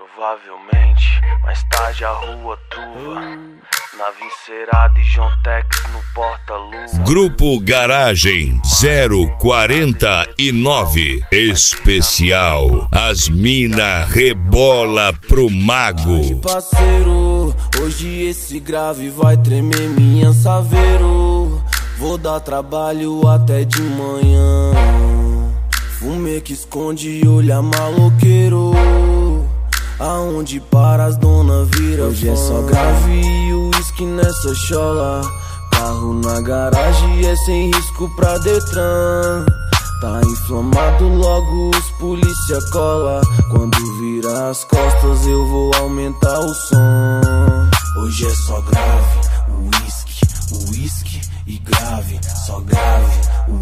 Provavelmente, mais tarde a rua truva, na Vincerada e João Tex no porta-luva. Grupo Garagem 049 Especial. As mina rebola pro mago. Aí, parceiro, hoje esse grave vai tremer minha saveiro. Vou dar trabalho até de manhã. Fumê que esconde e olha maloqueiro. Aonde para as dona vira hoje fã. É só grave e uísque nessa chola. Carro na garagem é sem risco pra Detran. Tá inflamado, logo os polícia cola. Quando vira as costas eu vou aumentar o som. Hoje é só grave, uísque e grave. Só grave,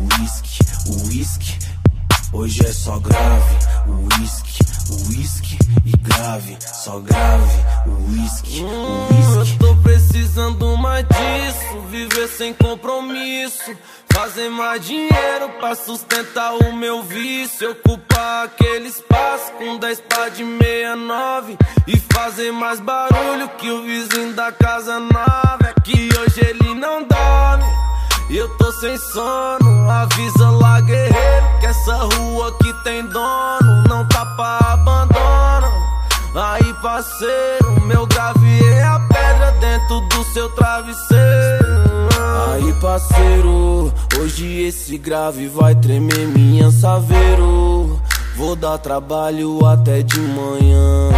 uísque. Hoje é só grave, uísque e grave. Só grave, uísque. Eu tô precisando mais disso, viver sem compromisso. Fazer mais dinheiro pra sustentar o meu vício. Ocupar aquele espaço com 10 pá de 69 e fazer mais barulho que o vizinho da casa nova. É que hoje ele não dorme e eu tô sem sono. Avisa lá, guerreiro, que essa rua aqui tem dono. Não tá pra abandono. Aí, parceiro, meu grave é a pedra dentro do seu travesseiro. Aí, parceiro, hoje esse grave vai tremer minha saveiro. Vou dar trabalho até de manhã.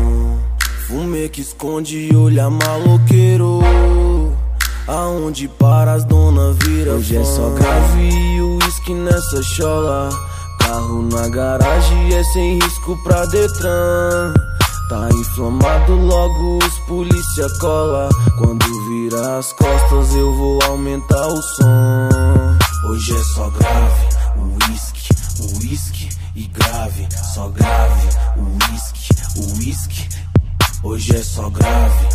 Fumê que esconde e olha maloqueiro. Aonde para as dona vira hoje fã. É só grave e uísque nessa chola. Carro na garagem é sem risco pra Detran. Tá inflamado, logo os polícia cola. Quando vira as costas eu vou aumentar o som. Hoje é só grave, uísque e grave. Só grave, uísque. Hoje é só grave,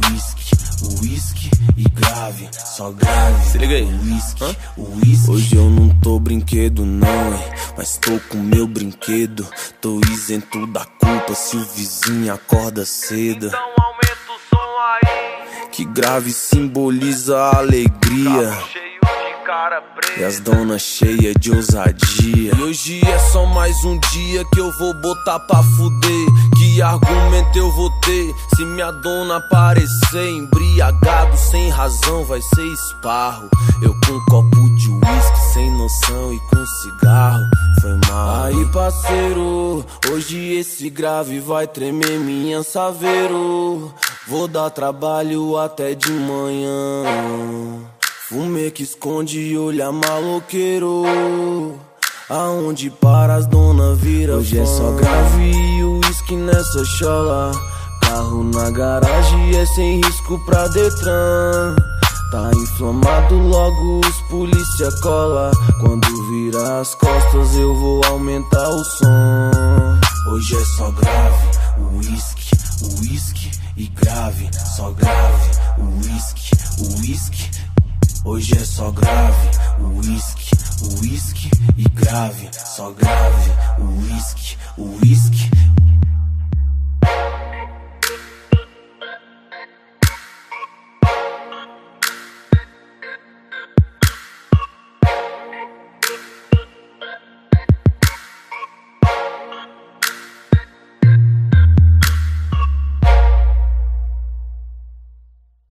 uísque e grave. Só grave, se liga aí, uísque. Hoje eu não tô brinquedo não, mas tô com meu brinquedo. Tô isento da culpa se o vizinho acorda cedo. Então aumenta o som aí, que grave simboliza a alegria. carro cheio de cara preta E as donas cheias de ousadia. E hoje é só mais um dia que eu vou botar pra fuder. Que argumento eu vou ter se minha dona aparecer? Embriagado sem razão vai ser esparro. Eu com um copo de uísque sem noção e com cigarro. Foi mal. Aí, parceiro, hoje esse grave vai tremer minha saveiro. Vou dar trabalho até de manhã. Fumê que esconde e olha maloqueiro. Aonde para as dona vira hoje fã. É só grave e uísque nessa chola. Carro na garagem é sem risco pra Detran. Tá inflamado, logo os polícia cola. Quando vira as costas eu vou aumentar o som. Hoje é só grave,